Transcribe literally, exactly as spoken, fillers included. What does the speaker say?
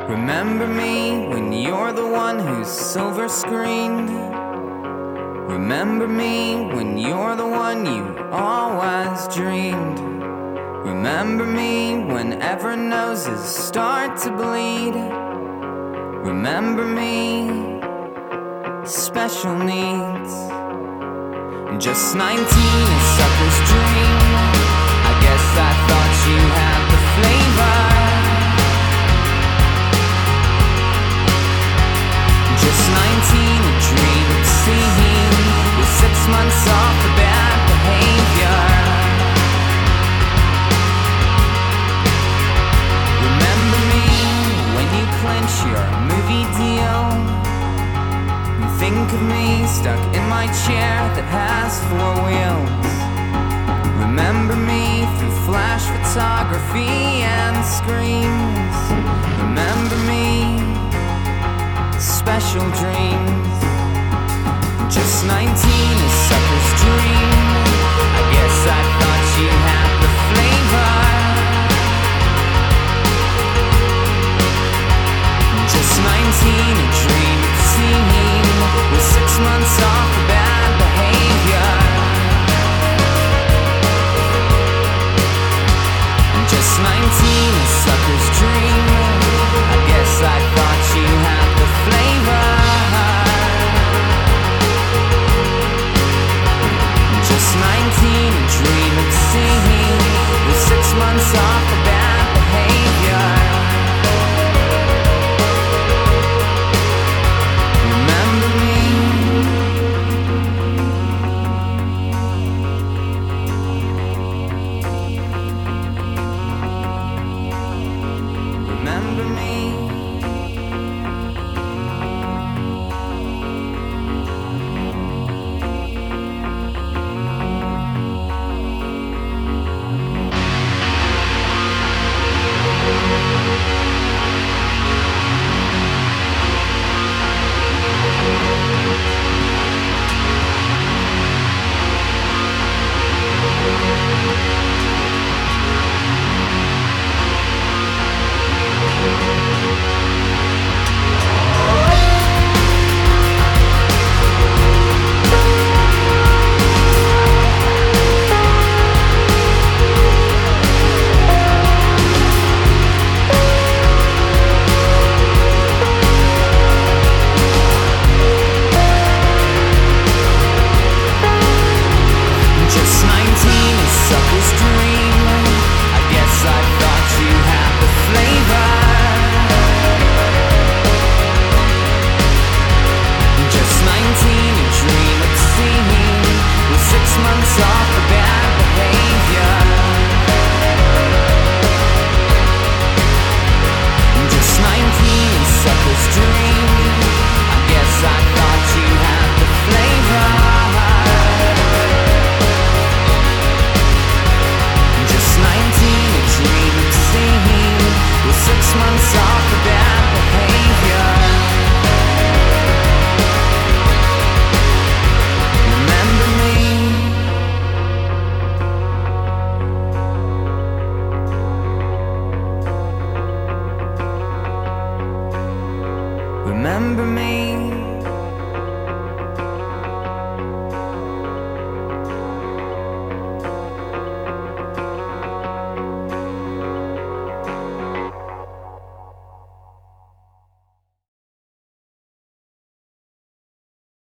Remember me when you're the one who's silver screened. Remember me when you're the one you always dreamed. Remember me whenever noses start to bleed. Remember me, special needs. Just nineteen, a sucker's dream. I guess I thought you had the flavor. Just nineteen, a dream of seeing, with six months off for bad behavior. Remember me when you clinch your movie deal. Think of me stuck in my chair that has four wheels. Remember me through flash photography and screens. Remember me, special dreams. Just nineteen, a sucker's dream. I guess I thought you had the flavor. Just nineteen, a dream of seeing, with six months off for bad behavior. Just nineteen, a sucker's dream. I guess I thought you had the flavor. Just nineteen, a dream of seeing, with six months off for bad behavior. Remember me. Remember me.